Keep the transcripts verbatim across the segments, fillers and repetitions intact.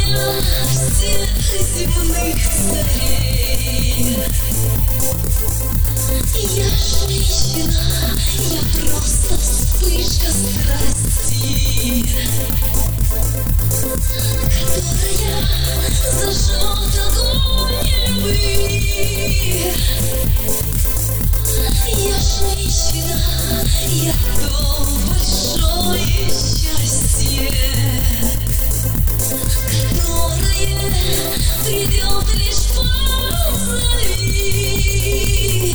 всех земных царей. Я женщина, я просто вспышка страсти, которая зажжет огонь любви. Я женщина, я то большое счастье, которое придет лишь позови.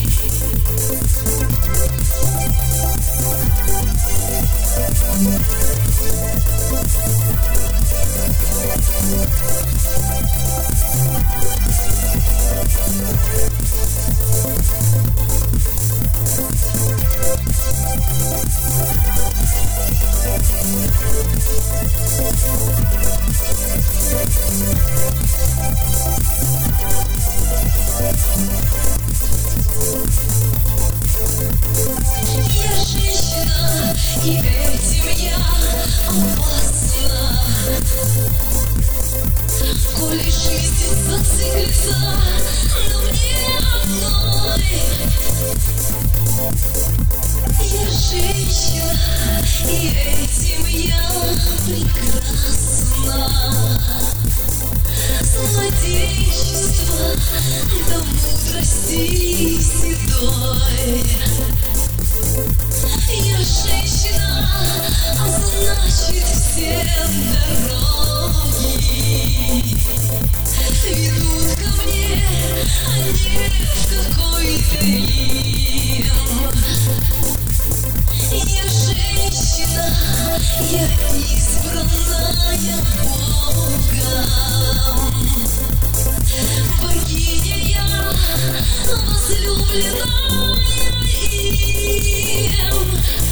И этим я опасна. Коли жизнь зациклится на мне одной, я женщина, и этим я прекрасна. С младенчества до мудрости седой. Я женщина, а значит все дороги ведут ко мне, а не в какой-то Рим. Я женщина, я избранная Богом, богиня я, возлюбленная им.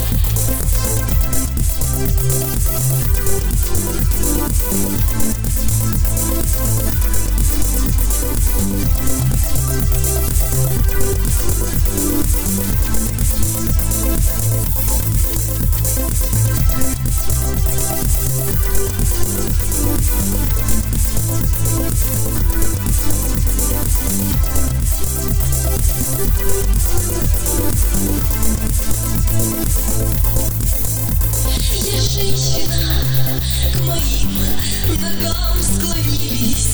Я женщина, к моим ногам склонились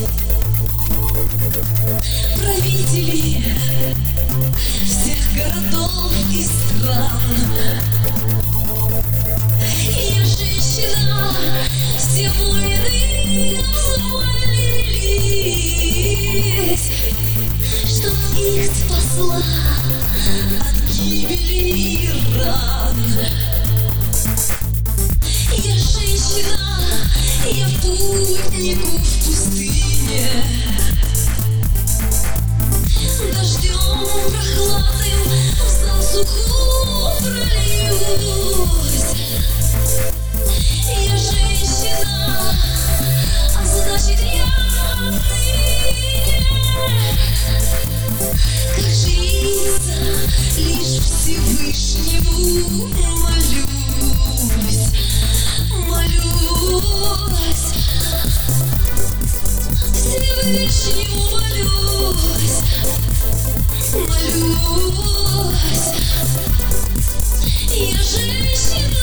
правители всех городов и стран. Я женщина, все воины взвалились, чтоб их спасла от гибели и ран. Я женщина, я путнику в пустыне, дождем прохладным в засуху прольюсь. Я женщина, а значит я кажется, лишь Всевышнему молюсь, молюсь, Всевышнему молюсь, молюсь. Я женщина.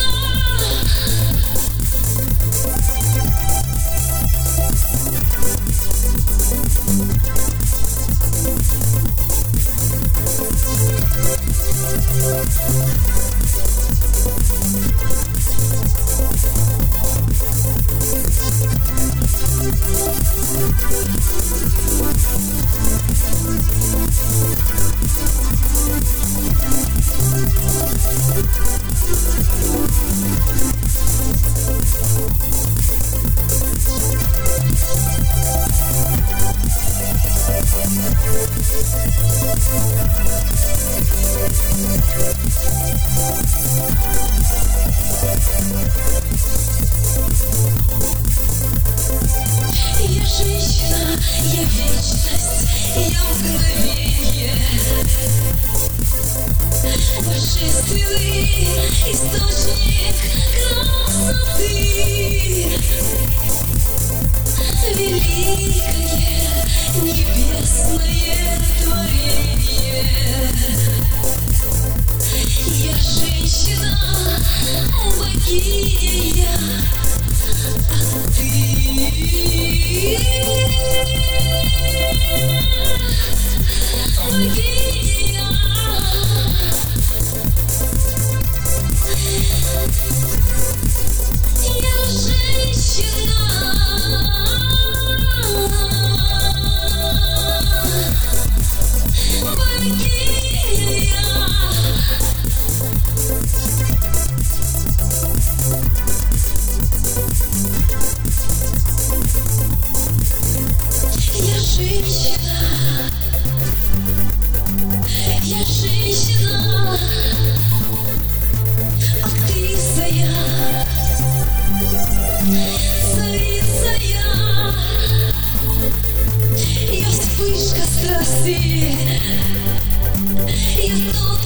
источник красоты. великое небесное творение. Я женщина, богиня, а ты богиня. Я женщина, богиня. Я женщина, я женщина, актриса я, царица я, я вспышка страсти, я